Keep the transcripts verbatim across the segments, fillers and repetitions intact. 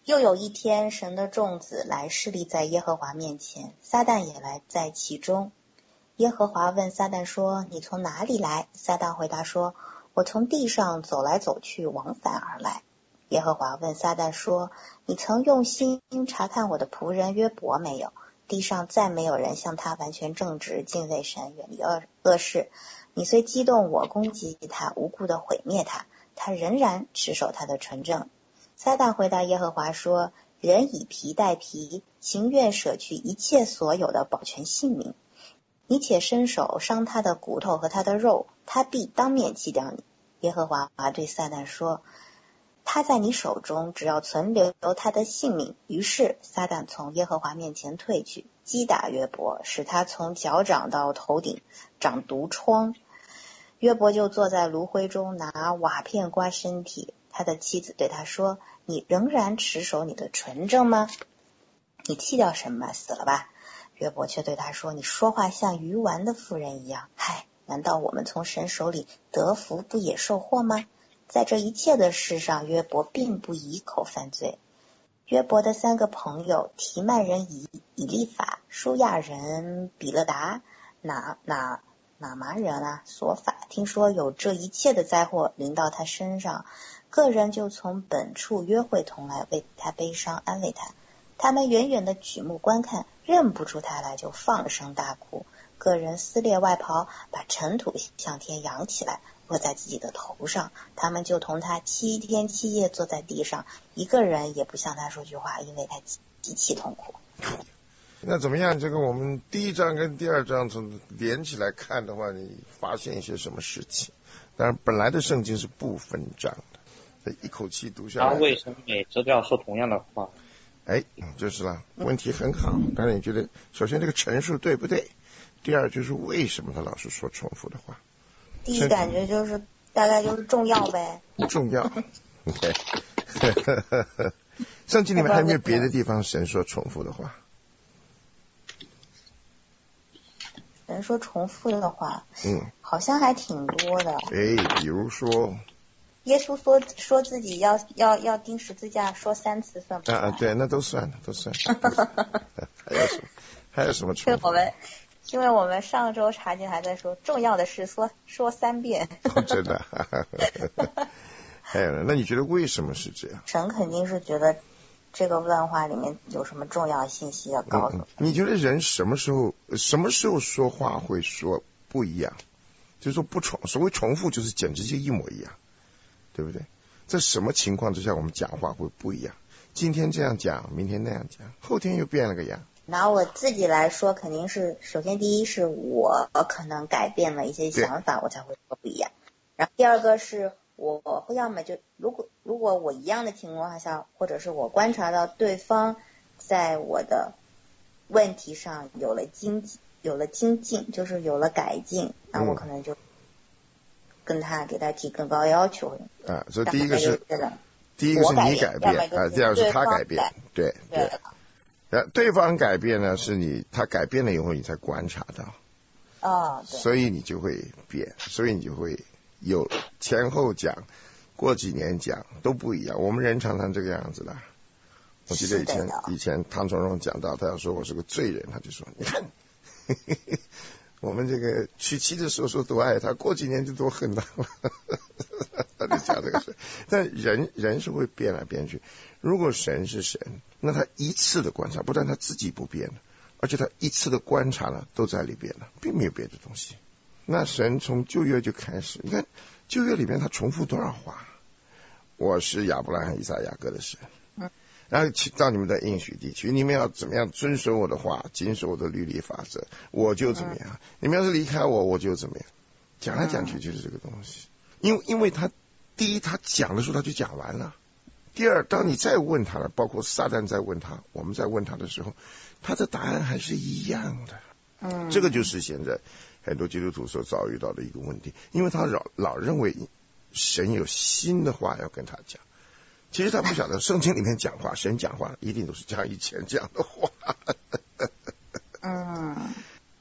又有一天，神的众子来侍立在耶和华面前，撒旦也来在其中。耶和华问撒旦说：你从哪里来？撒旦回答说：我从地上走来走去，往返而来。耶和华问撒旦说：你曾用心查看我的仆人约伯没有？地上再没有人像他完全正直，敬畏神，远离恶恶事。你虽激动我，攻击他，无故的毁灭他，他仍然持守他的纯正。撒旦回答耶和华说：人以皮代皮，情愿舍去一切所有的保全性命。你且伸手伤他的骨头和他的肉，他必当面弃掉你。耶和华对撒旦说：他在你手中，只要存留他的性命。于是撒旦从耶和华面前退去，击打约伯，使他从脚掌到头顶长毒疮。约伯就坐在炉灰中，拿瓦片刮身体。他的妻子对他说：你仍然持守你的纯正吗？你弃掉神吗？死了吧。约伯却对他说：你说话像愚顽的妇人一样。嗨，难道我们从神手里得福，不也受祸吗？在这一切的事上，约伯并不以口犯罪。约伯的三个朋友，提曼人以以利法、舒亚人比勒达、拿拿拿麻人啊索法，听说有这一切的灾祸临到他身上，个人就从本处约会同来，为他悲伤，安慰他。他们远远的举目观看，认不出他来，就放声大哭。个人撕裂外袍，把尘土向天扬起来，落在自己的头上。他们就同他七天七夜坐在地上，一个人也不向他说句话，因为他极其痛苦。 那怎么样？这个我们第一章跟第二章从连起来看的话，你发现一些什么事情？当然，本来的圣经是不分章的，一口气读下来。 他为什么每次都要说同样的话？ 哎，就是了，问题很好。但是你觉得，首先这个陈述对不对？第二就是为什么他老是说重复的话？ 第一感觉就是大概就是重要呗。 重要。对。圣经里面还有没有别的地方神说重复的话？ 神说重复的话， 嗯， 好像还挺多的。 哎，比如说。 耶稣说说自己要要要钉十字架，说三次算不算？ 啊啊，对，那都算了，都算了。还有什么？还有什么重复？ 我们因为我们上周查经还在说重要的事说说三遍。 哦、真的。还有呢？那你觉得为什么是这样？ 神肯定是觉得这个乱话里面有什么重要信息要告诉、嗯嗯。 你觉得人什么时候什么时候说话会说不一样？就是说不重，所谓重复就是简直就一模一样。对不对？在什么情况之下我们讲话会不一样？今天这样讲，明天那样讲，后天又变了个样。 拿我自己来说，肯定是首先第一是我可能改变了一些想法，我才会说不一样。然后第二个是我会要么就如果如果我一样的情况下，或者是我观察到对方在我的问题上有了精有了精进，就是有了改进，那我可能就。嗯跟他给他提更高要求啊，所以第一个是第一个是你改变啊，第二个是他改变，对对。呃，对方改变呢，是你他改变了以后，你才观察到， 哦，对， 所以你就会变，所以你就会有前后讲，过几年讲都不一样。我们人常常这个样子的。我记得以前以前唐崇荣讲到，他要说我是个罪人，他就说你看。我们这个娶妻的时候说多爱他，过几年就多恨他了。他就讲这个事，但人人是会变来变去。如果神是神，那他一次的观察，不但他自己不变了，而且他一次的观察呢都在里边了，并没有别的东西。那神从旧约就开始，你看旧约里面他重复多少话？我是亚伯拉罕、以撒、雅各的神。然后到你们的应许地区，你们要怎么样遵守我的话，谨守我的律例法则，我就怎么样。你们要是离开我，我就怎么样。讲来讲去就是这个东西。因为因为他第一他讲的时候他就讲完了，第二当你再问他了，包括撒旦再问他，我们在问他的时候，他的答案还是一样的。 嗯， 这个就是现在很多基督徒所遭遇到的一个问题，因为他老老认为神有新的话要跟他讲。其实他不晓得圣经里面讲话，神讲话一定都是讲以前讲的话。 嗯， 但是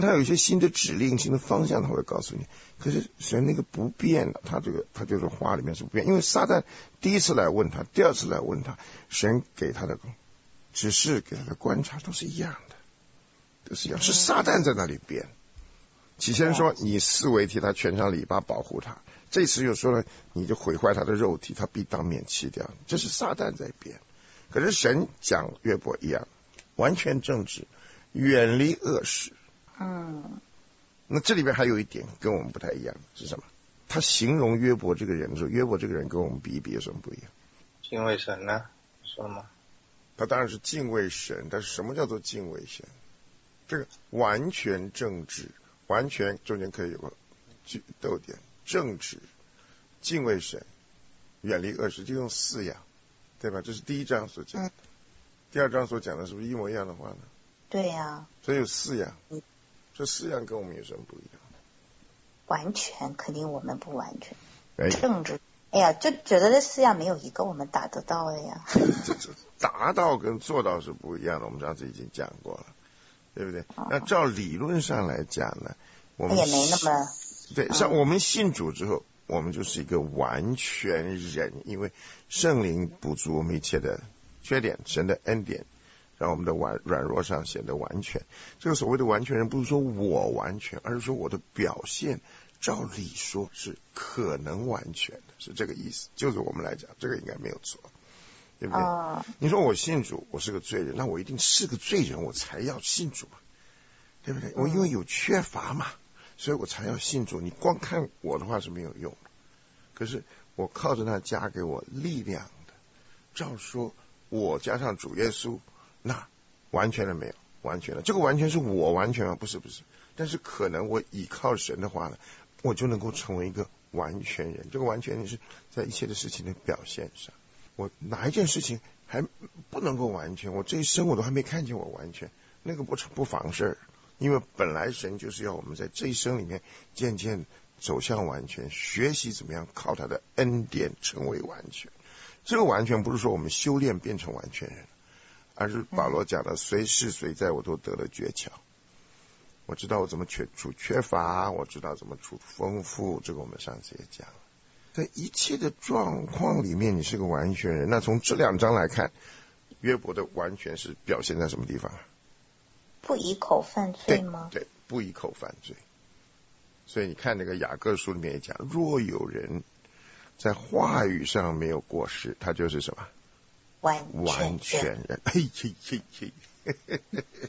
他有一些新的指令、新的方向，他会告诉你。可是神那个不变的，他这个他就是话里面是不变。因为撒旦第一次来问他，第二次来问他，神给他的指示、给他的观察都是一样的，都是一样。是撒旦在那里变。起先说你四围替他圈上篱笆保护他，这次又说了你就毁坏他的肉体，他必当面弃掉。这是撒旦在变。可是神讲约伯一样，完全正直，远离恶事。 嗯， 那这里边还有一点跟我们不太一样是什么？他形容约伯这个人的时候，约伯这个人跟我们比一比有什么不一样？ 敬畏神呢？说吗？ 他当然是敬畏神，但是什么叫做敬畏神？这个完全正直，完全中间可以有个逗点，正直、敬畏神、远离恶事，就用四样，对吧？这是第一章所讲的。嗯、第二章所讲的是不是一模一样的话呢？ 对呀、啊。 所以有四样。嗯，这四样跟我们有什么不一样？ 完全肯定我们不完全。 哎、 正直，哎呀，就觉得这四样没有一个我们达得到的呀。 这这达到跟做到是不一样的，我们上次已经讲过了，对不对？哦、那照理论上来讲呢，我们也没那么对。像我们信主之后，我们就是一个完全人，因为圣灵补足我们一切的缺点，神的恩典。让我们的软软弱上显得完全。这个所谓的完全人，不是说我完全，而是说我的表现，照理说是可能完全的，是这个意思。就是我们来讲，这个应该没有错，对不对？ 哦、 你说我信主，我是个罪人，那我一定是个罪人，我才要信主嘛，对不对？我因为有缺乏嘛，所以我才要信主。你光看我的话是没有用的，可是我靠着那加给我力量的，照说我加上主耶稣。那完全了没有？完全了。这个完全是我完全吗？不是不是。但是可能我倚靠神的话呢，我就能够成为一个完全人。这个完全人是在一切的事情的表现上。我哪一件事情还不能够完全？我这一生我都还没看见我完全，那个不不妨事儿。因为本来神就是要我们在这一生里面渐渐走向完全，学习怎么样靠他的恩典成为完全。这个完全不是说我们修炼变成完全人。而是保罗讲的，随是随在我都得了诀窍。我知道我怎么处处缺乏，我知道怎么处丰富。这个我们上次也讲了，在一切的状况里面，你是个完全人。那从这两章来看，约伯的完全是表现在什么地方？ 不以口犯罪吗？ 对，对，不以口犯罪。所以你看那个雅各书里面也讲，若有人在话语上没有过失，他就是什么？ 完完全人，嘿嘿嘿嘿，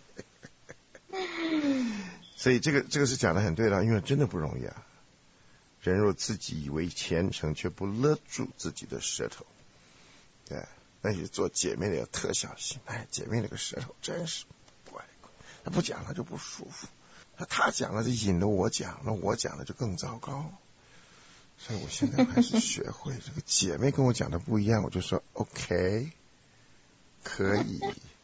所以这个这个是讲的很对的，因为真的不容易啊。人若自己以为虔诚，却不勒住自己的舌头，对，那些做姐妹的要特小心。哎，姐妹那个舌头真是怪怪，他不讲他就不舒服，他他讲了就引得我讲，那我讲了就更糟糕。所以我现在还是学会这个姐妹跟我讲的不一样，我就说 OK。可以，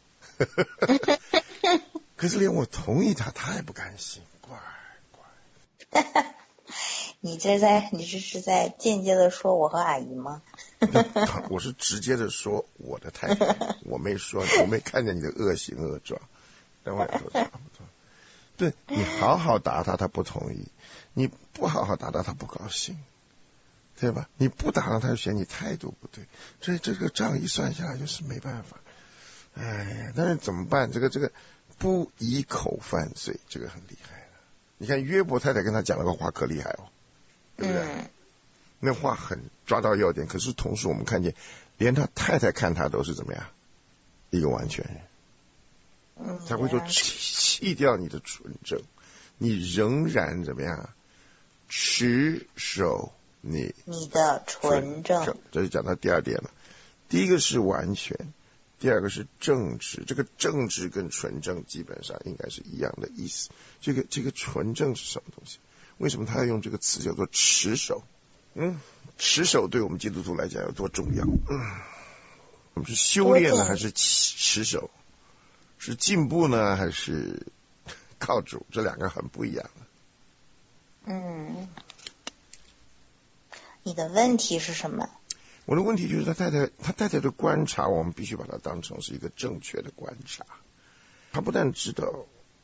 可是连我同意他，他也不甘心，乖乖。 你这在，你这是在间接的说我和阿姨吗？ 我是直接的说我的态度，我没说，我没看见你的恶行恶状，但我也说差不多。对，你好好打他，他不同意；你不好好打他，他不高兴，对吧？你不打他，他就嫌你态度不对，所以这个账一算下来就是没办法。哎呀，但是怎么办？这个这个不以口犯罪，这个很厉害的。你看约伯太太跟他讲了个话，可厉害哦，对不对？嗯、那话很抓到要点。可是同时我们看见，连他太太看他都是怎么样，一个完全人。 嗯， 才会说弃掉你的纯正，你仍然怎么样？持守你你的纯正。 这就讲到第二点了。第一个是完全。第二个是正直，这个正直跟纯正基本上应该是一样的意思。这个这个纯正是什么东西？为什么他要用这个词叫做持守？嗯，持守对我们基督徒来讲有多重要？嗯，我们是修炼呢，还是持守？是进步呢，还是靠主？这两个很不一样的。 嗯，你的问题是什么？ 我的问题就是他太太，他太太的观察，我们必须把它当成是一个正确的观察。他不但知道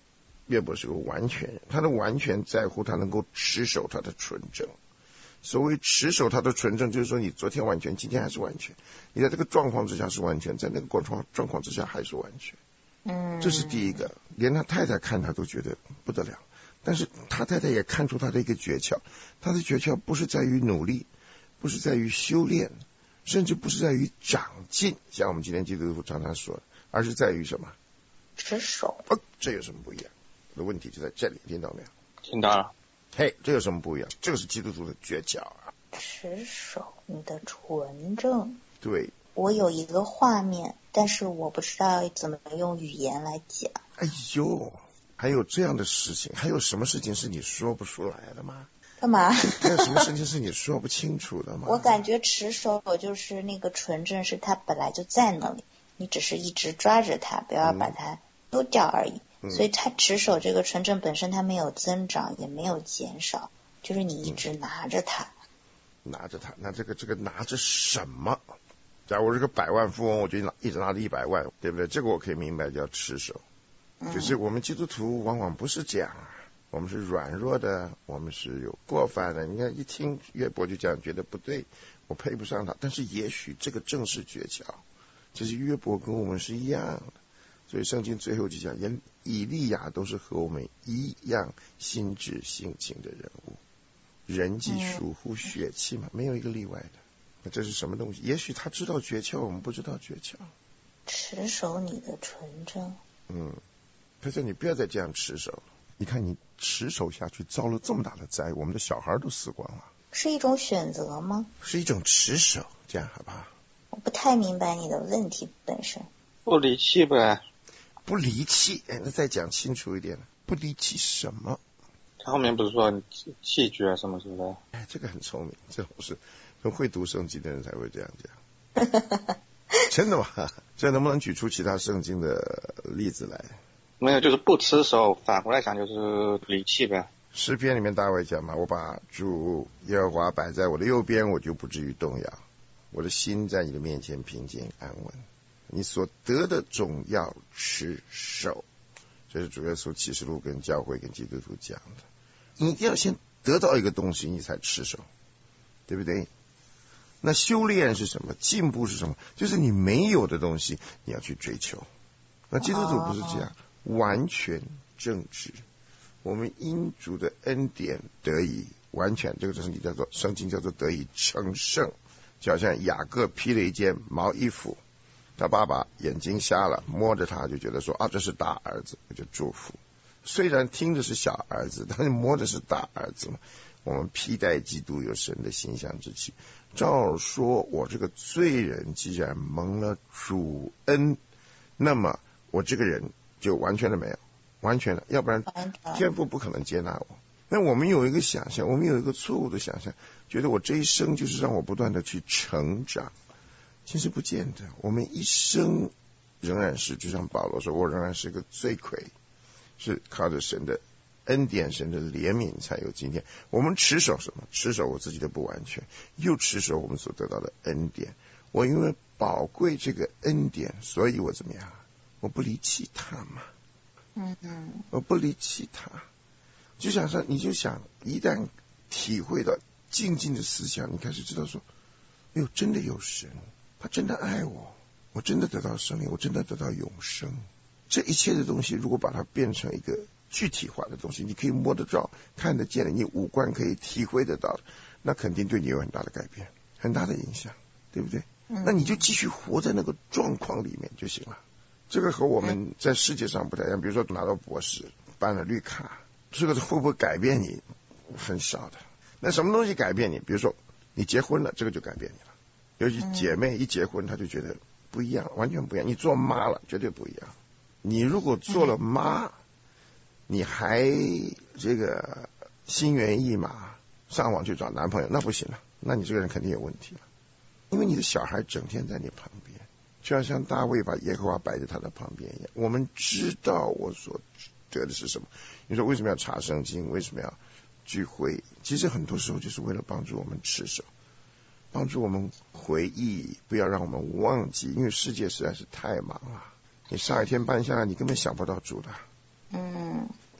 约伯是个完全人，他的完全在乎他能够持守他的纯正。所谓持守他的纯正，就是说你昨天完全，今天还是完全，你在这个状况之下是完全，在那个状况状况之下还是完全。 嗯， 这是第一个，连他太太看他都觉得不得了。但是他太太也看出他的一个诀窍，他的诀窍不是在于努力，不是在于修炼，甚至不是在于长进，像我们今天基督徒常常说的，而是在于什么？ 持守。 哦，这有什么不一样？我的问题就在这里，听到没有？ 听到了。 嘿，这有什么不一样？这个是基督徒的诀窍啊！ 持守你的纯正。 对， 我有一个画面，但是我不知道怎么用语言来讲。 哎呦，还有这样的事情？还有什么事情是你说不出来的吗？ 干嘛？ 还有什么事情是你说不清楚的吗？ 我感觉持守就是那个纯正，是它本来就在那里，你只是一直抓着它，不要把它丢掉而已。嗯、所以它持守这个纯正本身，它没有增长，也没有减少，就是你一直拿着它。 嗯、拿着它，那这个这个拿着什么？假如我是个百万富翁，我就拿一直拿着一百万，对不对？这个我可以明白叫持守。可是我们基督徒往往不是这样啊，我们是软弱的，我们是有过犯的。你看一听约伯就这样觉得不对，我配不上他。但是也许这个正是诀窍，其实约伯跟我们是一样的。所以圣经最后就讲，连以利亚都是和我们一样心智性情的人物。人既属乎血气嘛，没有一个例外的。那这是什么东西？也许他知道诀窍，我们不知道诀窍。 持守你的纯正。 嗯，他说你不要再这样持守了。你看你持守下去，遭了这么大的灾，我们的小孩都死光了。 是一种选择吗？ 是一种持守，这样好不好？ 我不太明白你的问题本身。 不离弃呗。 不离弃，哎，那再讲清楚一点，不离弃什么？ 他后面不是说弃绝什么什么的？ 哎，这个很聪明，这种是很会读圣经的人才会这样讲。真的吗？这能不能举出其他圣经的例子来？ 没有，就是不持守，反过来讲就是离弃呗。 诗篇里面大卫讲嘛，我把主耶和华摆在我的右边，我就不至于动摇，我的心在你的面前平静安稳。你所得的总要持守，这是主耶稣启示录跟教会跟基督徒讲的。你一定要先得到一个东西，你才持守，对不对？那修炼是什么？进步是什么？就是你没有的东西，你要去追求。那基督徒不是这样，完全正直。我们因主的恩典得以完全，这个就是你叫做圣经叫做得以成圣，就好像雅各披了一件毛衣服。他爸爸眼睛瞎了，摸着他就觉得说啊，这是大儿子，我就祝福。虽然听着是小儿子，但是摸着是大儿子嘛。我们披戴基督有神的形象之气。照说我这个罪人既然蒙了主恩，那么我这个人就完全的没有，完全的，要不然天父不可能接纳我。那我们有一个想象，我们有一个错误的想象，觉得我这一生就是让我不断的去成长。其实不见得，我们一生仍然是，就像保罗说，我仍然是个罪魁，是靠着神的恩典、神的怜悯才有今天。我们持守什么？持守我自己的不完全，又持守我们所得到的恩典。我因为宝贵这个恩典，所以我怎么样？我不离弃他嘛。 嗯嗯， 我不离弃他。就想说，你就想，一旦体会到静静的思想，你开始知道说，哎呦，真的有神。他真的爱我，我真的得到生命，我真的得到永生。这一切的东西，如果把它变成一个具体化的东西，你可以摸得着、看得见的，你五官可以体会得到的，那肯定对你有很大的改变，很大的影响，对不对？嗯、那你就继续活在那个状况里面就行了。这个和我们在世界上不太一样。比如说拿到博士，办了绿卡，这个会不会改变你？很少的。那什么东西改变你？比如说你结婚了，这个就改变你了。尤其姐妹一结婚，她就觉得不一样，完全不一样。你做妈了，绝对不一样。你如果做了妈，你还这个心猿意马，上网去找男朋友，那不行了，那你这个人肯定有问题了。因为你的小孩整天在你旁边，就要像大卫把耶和华摆在他的旁边一样。我们知道我所得的是什么。你说为什么要查圣经？为什么要聚会？其实很多时候就是为了帮助我们持守。帮助我们回忆，不要让我们忘记，因为世界实在是太忙了。你上一天班下来，你根本想不到主的。 嗯，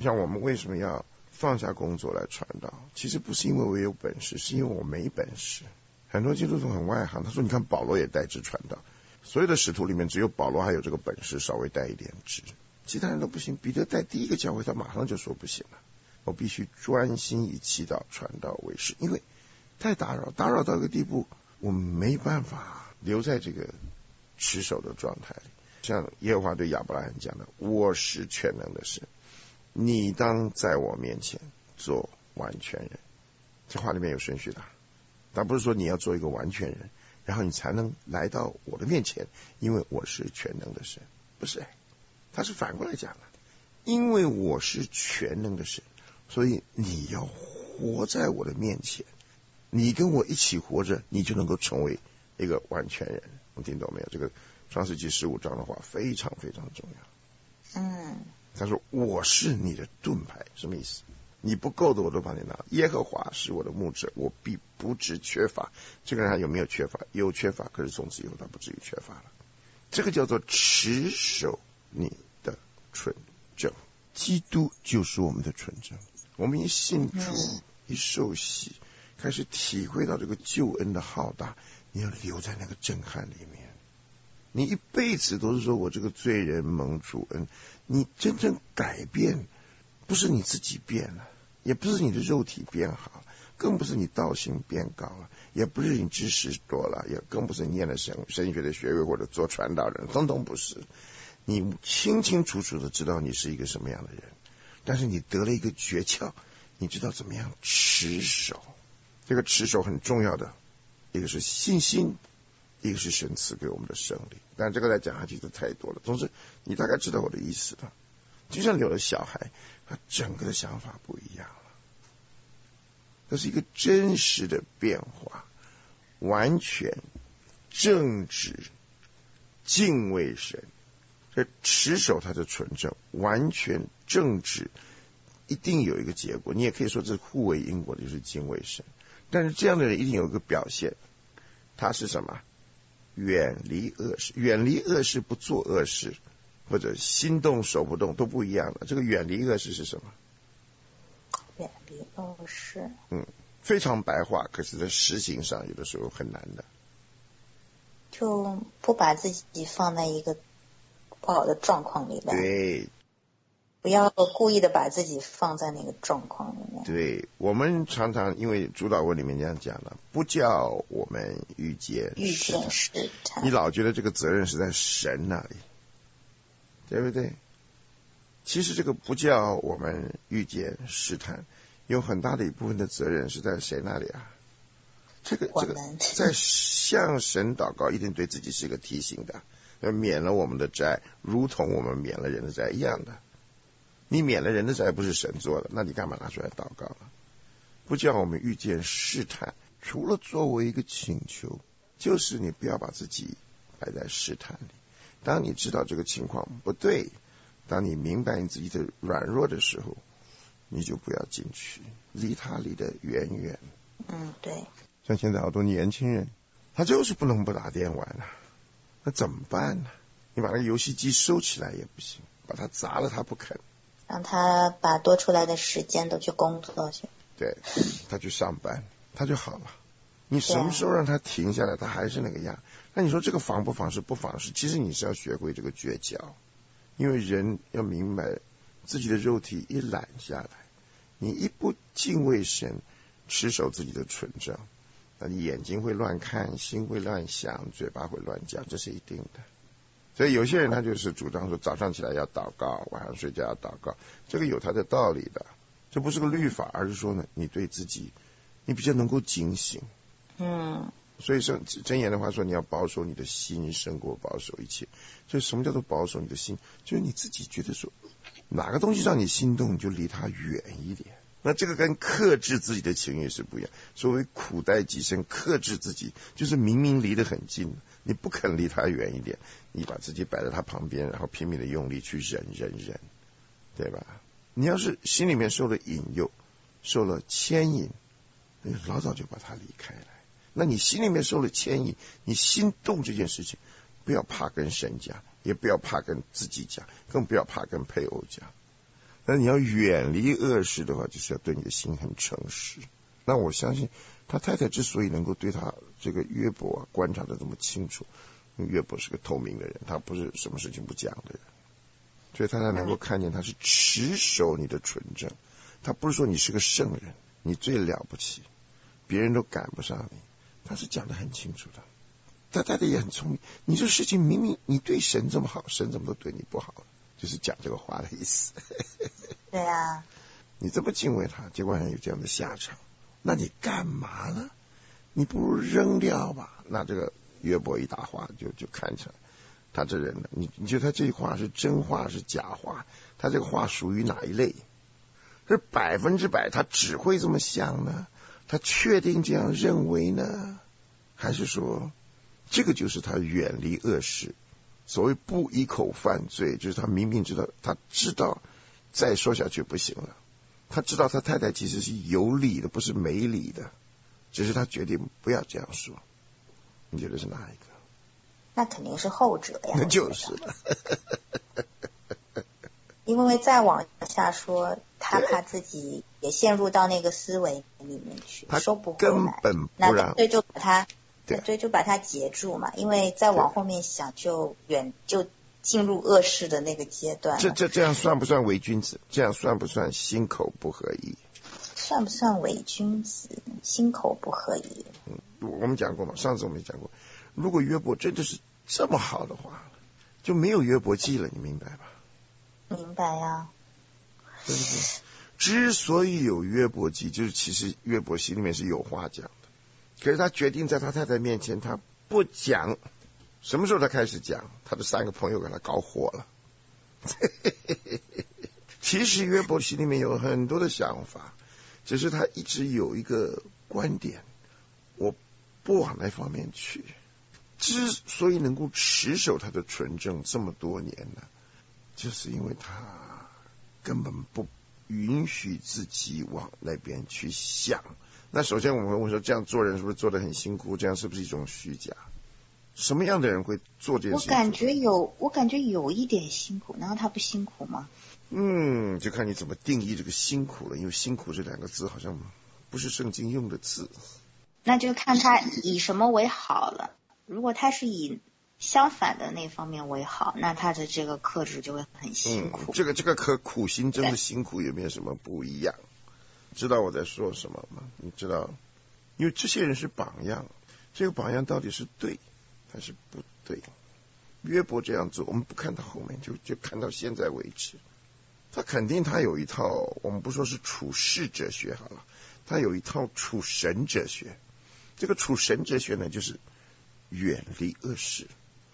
像我们为什么要放下工作来传道？其实不是因为我有本事，是因为我没本事。很多基督徒很外行，他说你看保罗也代职传道，所有的使徒里面只有保罗还有这个本事稍微带一点职，其他人都不行。彼得带第一个教会，他马上就说不行了，我必须专心以祈祷传道为事，因为太打扰，打扰到一个地步，我们没办法留在这个持守的状态里。像耶和华对亚伯拉罕讲的，我是全能的神，你当在我面前做完全人。这话里面有顺序的，但不是说你要做一个完全人，然后你才能来到我的面前，因为我是全能的神。不是，他是反过来讲的，因为我是全能的神，所以你要活在我的面前，你跟我一起活着，你就能够成为一个完全人。你听懂没有？这个创世纪十五章的话非常非常重要。 嗯， 他说我是你的盾牌，什么意思？你不够的我都把你拿。耶和华是我的牧者，我必不致缺乏。这个人还有没有缺乏？有缺乏，可是从此以后他不至于缺乏了。这个叫做持守你的纯正。基督就是我们的纯正。我们一信主，一受洗，开始体会到这个救恩的浩大，你要留在那个震撼里面。你一辈子都是说我这个罪人蒙主恩，你真正改变不是你自己变了，也不是你的肉体变好了，更不是你道行变高了，也不是你知识多了，也更不是你念了神神学的学位或者做传道人，通通不是。你清清楚楚的知道你是一个什么样的人，但是你得了一个诀窍，你知道怎么样持守。这个持守很重要的，一个是信心，一个是神赐给我们的胜利。但这个来讲下去就太多了，总之你大概知道我的意思了。就像有了小孩，他整个的想法不一样了，这是一个真实的变化，完全正直敬畏神，这持守他的纯正，完全正直，一定有一个结果。你也可以说这是互为因果的，就是敬畏神。但是这样的人一定有一个表现，他是什么？远离恶事。远离恶事不做恶事，或者心动手不动都不一样的。这个远离恶事是什么？ 远离恶事， 嗯，非常白话，可是在实行上有的时候很难的。 就不把自己放在一个不好的状况里边。 对， 不要故意的把自己放在那个状况里面。 对，我们常常因为主导文里面这样讲了，不叫我们遇见遇见试探。 你老觉得这个责任是在神那里，对不对？其实这个不叫我们遇见试探，有很大的一部分的责任是在谁那里啊？这个这个在向神祷告，一定对自己是一个提醒的，免了我们的债，如同我们免了人的债一样的。你免了人的债不是神做的，那你干嘛拿出来祷告了？不叫我们遇见试探，除了作为一个请求，就是你不要把自己摆在试探里。当你知道这个情况不对，当你明白你自己的软弱的时候，你就不要进去，离他离得远远。 嗯，对。 像现在好多年轻人，他就是不能不打电玩啊，那怎么办呢？你把那个游戏机收起来也不行，把它砸了他不肯， 让他把多出来的时间都去工作去。 对，他去上班，他就好了。你什么时候让他停下来，他还是那个样。那你说这个防不防是不防是？其实你是要学会这个诀窍，因为人要明白自己的肉体一懒下来，你一不敬畏神，持守自己的纯正，那你眼睛会乱看，心会乱想，嘴巴会乱讲，这是一定的。所以有些人他就是主张说早上起来要祷告，晚上睡觉要祷告，这个有他的道理的，这不是个律法，而是说呢，你对自己你比较能够警醒。 嗯， 所以说箴言的话说，你要保守你的心胜过保守一切。所以什么叫做保守你的心？就是你自己觉得说哪个东西让你心动，你就离它远一点。那这个跟克制自己的情欲是不一样。所谓苦待己身，克制自己，就是明明离得很近，你不肯离他远一点，你把自己摆在他旁边，然后拼命的用力去忍忍忍，对吧？你要是心里面受了引诱，受了牵引，你老早就把他离开来。那你心里面受了牵引，你心动这件事情，不要怕跟神讲，也不要怕跟自己讲，更不要怕跟配偶讲。 那你要远离恶事的话，就是要对你的心很诚实。那我相信他太太之所以能够对他这个约伯、啊、观察的这么清楚，因为约伯是个透明的人，他不是什么事情不讲的人，所以他才能够看见他是持守你的纯正。他不是说你是个圣人，你最了不起，别人都赶不上你，他是讲得很清楚的。他太太也很聪明，你这事情明明你对神这么好，神怎么都对你不好，就是讲这个话的意思。 对啊， 你这么敬畏他，结果还有这样的下场，那你干嘛呢？你不如扔掉吧。那这个约伯一答话就就看出来他这人呢，你你觉得他这句话是真话是假话？他这个话属于哪一类？是百分之百他只会这么想呢？他确定这样认为呢？还是说这个就是他远离恶事？所谓不一口犯罪，就是他明明知道，他知道再说下去不行了，他知道他太太其实是有理的，不是没理的，只是他决定不要这样说。你觉得是哪一个？ 那肯定是后者呀。 那就是了。 因为再往下说，他怕自己也陷入到那个思维里面去，收不回来， 根本不让， 那对就把他，对就把他截住嘛。因为再往后面想，就远就进入恶事的那个阶段。 这这这样算不算伪君子？这样算不算心口不合一？ 算不算伪君子？心口不合一。 嗯，我们讲过嘛，上次我们也讲过，如果约伯真的是这么好的话，就没有约伯记了，你明白吧？ 明白呀。 对不对？之所以有约伯记，就是其实约伯心里面是有话讲的，可是他决定在他太太面前他不讲。什么时候他开始讲？他的三个朋友给他搞火了。其实约伯心里面有很多的想法，只是他一直有一个观点，我不往那方面去。之所以能够持守他的纯正这么多年呢，就是因为他根本不允许自己往那边去想。那首先我们会问说，这样做人是不是做得很辛苦？这样是不是一种虚假？什么样的人会做这件事情？ 我感觉有，我感觉有一点辛苦，难道他不辛苦吗？ 嗯，就看你怎么定义这个辛苦了，因为辛苦这两个字好像不是圣经用的字。 那就看他以什么为好了。如果他是以相反的那方面为好，那他的这个克制就会很辛苦。 嗯、这个这个和苦行真的辛苦有没有什么不一样？知道我在说什么吗？你知道，因为这些人是榜样，这个榜样到底是对还是不对？约伯这样做，我们不看到后面，就就看到现在为止，他肯定他有一套，我们不说是处世哲学好了，他有一套处神哲学。这个处神哲学呢，就是远离恶事。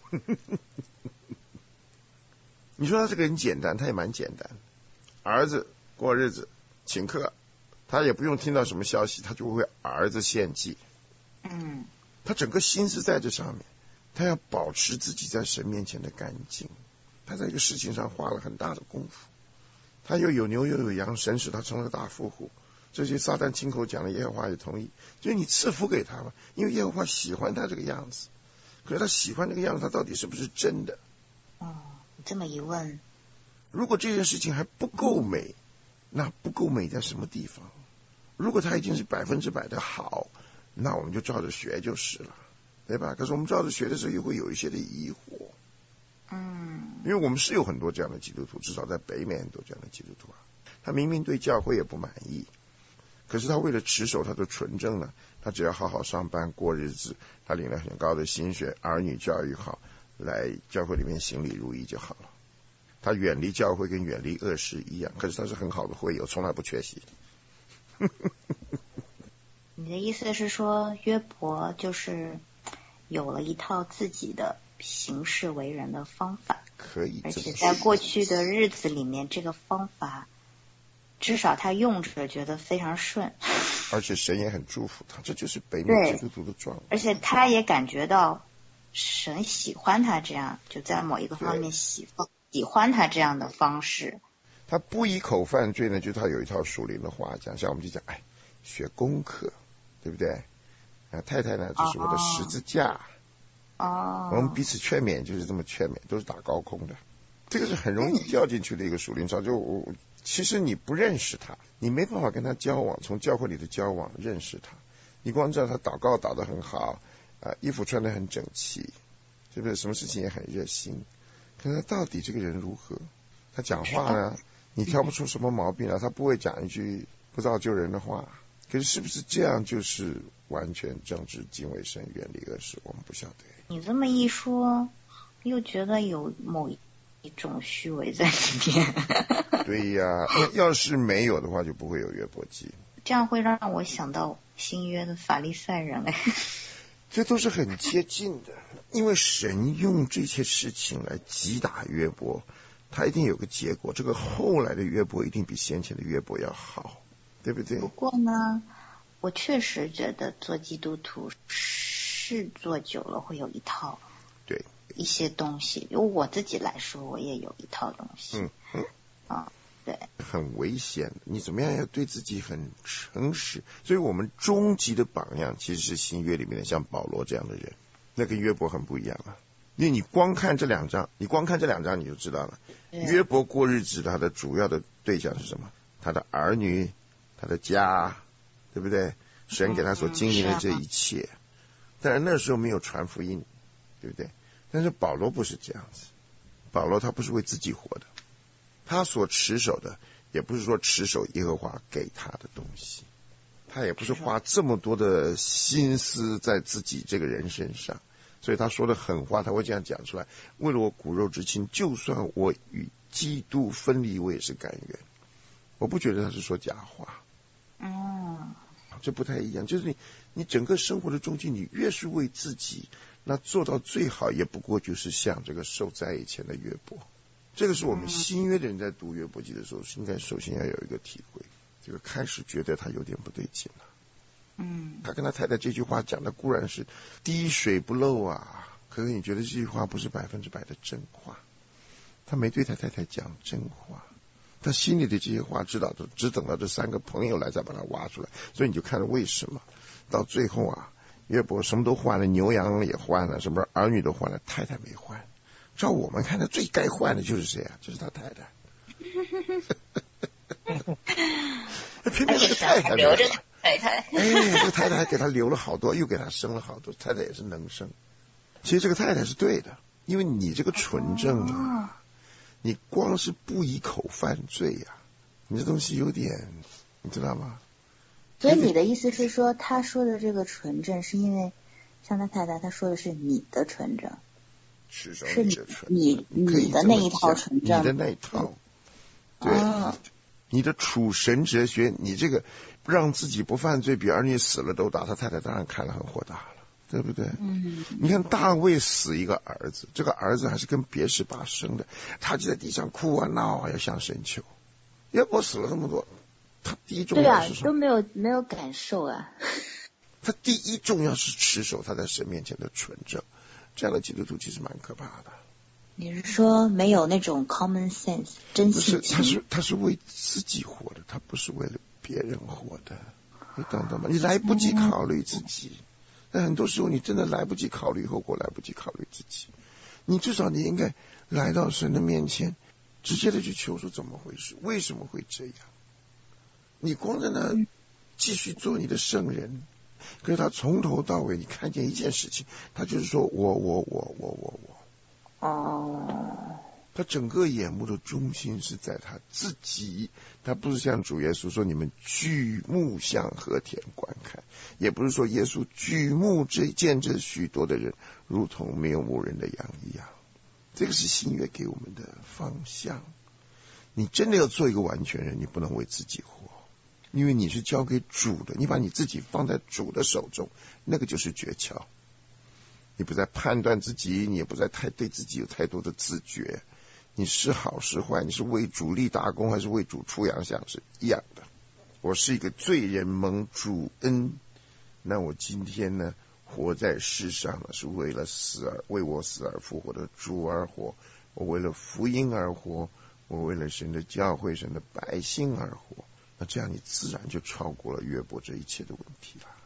你说他这个人简单，他也蛮简单。儿子过日子请客，他也不用听到什么消息，他就会为儿子献祭。 嗯， 他整个心思在这上面，他要保持自己在神面前的干净。他在这个事情上花了很大的功夫。他又有牛又有羊，神使他成了大富户。这些撒旦亲口讲的，耶和华也同意，就是你赐福给他吧，因为耶和华喜欢他这个样子。可是他喜欢这个样子，他到底是不是真的？ 哦，你这么一问， 如果这件事情还不够美，那不够美在什么地方？如果他已经是百分之百的好，那我们就照着学就是了，对吧？可是我们照着学的时候，又会有一些的疑惑。 嗯， 因为我们是有很多这样的基督徒，至少在北美很多这样的基督徒啊。他明明对教会也不满意，可是他为了持守他的纯正呢，他只要好好上班过日子，他领了很高的薪水，儿女教育好，来教会里面行礼如仪就好了。他远离教会跟远离恶事一样，可是他是很好的会友，从来不缺席。 你的意思是说，约伯就是有了一套自己的行事为人的方法， 可以， 而且在过去的日子里面，这个方法至少他用着觉得非常顺， 而且神也很祝福他，这就是北美基督徒的状态。 而且他也感觉到神喜欢他这样，就在某一个方面喜喜欢他这样的方式。 他不以口犯罪呢，就他有一套属灵的话讲，像我们就讲，哎，学功课，对不对？啊，太太呢，这是我的十字架。 哦， 我们彼此劝勉，就是这么劝勉，都是打高空的。 这个是很容易掉进去的一个属灵潮，就我其实你不认识他，你没办法跟他交往，从教会里的交往认识他，你光知道他祷告祷得很好，啊、呃，衣服穿得很整齐，是不是？什么事情也很热心，可是到底这个人如何？他讲话呢，你挑不出什么毛病来，他不会讲一句不造就人的话。可是是不是这样就是完全正直敬畏神远离恶事？我们不晓得。 你这么一说，又觉得有某一种虚伪在里面。 对呀，要是没有的话，就不会有约伯记。 这样会让我想到新约的法利赛人哎。 这都是很接近的，因为神用这些事情来击打约伯，他一定有个结果，这个后来的约伯一定比先前的约伯要好，对不对？ 不过呢，我确实觉得做基督徒是做久了会有一套， 对一些东西。由我自己来说，我也有一套东西。 嗯嗯啊，对， 很危险。你怎么样要对自己很诚实？所以我们终极的榜样其实是新约里面的像保罗这样的人，那跟约伯很不一样啊。因为你光看这两章，你光看这两章你就知道了。约伯过日子，他的主要的对象是什么？他的儿女，他的家，对不对？神给他所经历的这一切。当然那时候没有传福音，对不对？但是保罗不是这样子，保罗他不是为自己活的，他所持守的也不是说持守耶和华给他的东西，他也不是花这么多的心思在自己这个人身上，所以他说的狠话他会这样讲出来，为了我骨肉之亲，就算我与基督分离，我也是甘愿。我不觉得他是说假话。 嗯， 这不太一样，就是你你整个生活的中间，你越是为自己，那做到最好也不过就是像这个受灾以前的约伯。这个是我们新约的人在读约伯记的时候，应该首先要有一个体会，这个开始觉得他有点不对劲了。 嗯， 他跟他太太这句话讲的固然是滴水不漏啊，可是你觉得这句话不是百分之百的真话，他没对他太太讲真话，他心里的这些话知道的，只等到这三个朋友来再把他挖出来。所以你就看了为什么到最后啊，约伯什么都换了，牛羊也换了，什么儿女都换了，太太没换。照我们看的最该换的就是谁啊？就是他太太。偏偏这个太太留着太太， 哎，这个太太还给他留了好多，又给他生了好多，太太也是能生。其实这个太太是对的，因为你这个纯正啊，你光是不以口犯罪呀、啊，你这东西有点，你知道吗？ 所以你的意思是说，他说的这个纯正，是因为像他太太，他说的是你的纯正， 是你你你的那一套纯正， 你的那一套，对。哦，你的处神哲学，你这个让自己不犯罪，比儿女死了都大，他太太当然看了很火大了，对不对？ 嗯。 你看大卫死一个儿子，这个儿子还是跟别是拔生的，他就在地上哭啊闹啊，要向神求。约伯死了这么多，他第一重要是什么？ 对啊，都没有没有感受啊。 他第一重要是持守他在神面前的纯正，这样的基督徒其实蛮可怕的。 你是说没有那种 common sense 真性情？ 不是，他是他是为自己活的，他不是为了别人活的，你懂得吗？你来不及考虑自己，但很多时候你真的来不及考虑后果，来不及考虑自己。你至少你应该来到神的面前，直接的去求说怎么回事，为什么会这样？你光在那继续做你的圣人，可是他从头到尾，你看见一件事情，他就是说我我我我我我。 哦， 他整个眼目的中心是在他自己，他不是像主耶稣说你们举目向和田观看，也不是说耶稣举目这见这许多的人如同没有牧人的羊一样。这个是新约给我们的方向。你真的要做一个完全人，你不能为自己活，因为你是交给主的，你把你自己放在主的手中，那个就是诀窍。你不再判断自己，你也不再太对自己有太多的自觉，你是好是坏，你是为主立大功还是为主出洋相，是一样的。我是一个罪人蒙主恩，那我今天呢活在世上呢，是为了死而为我死而复活的主而活，我为了福音而活，我为了神的教会神的百姓而活，那这样你自然就超过了约伯这一切的问题了。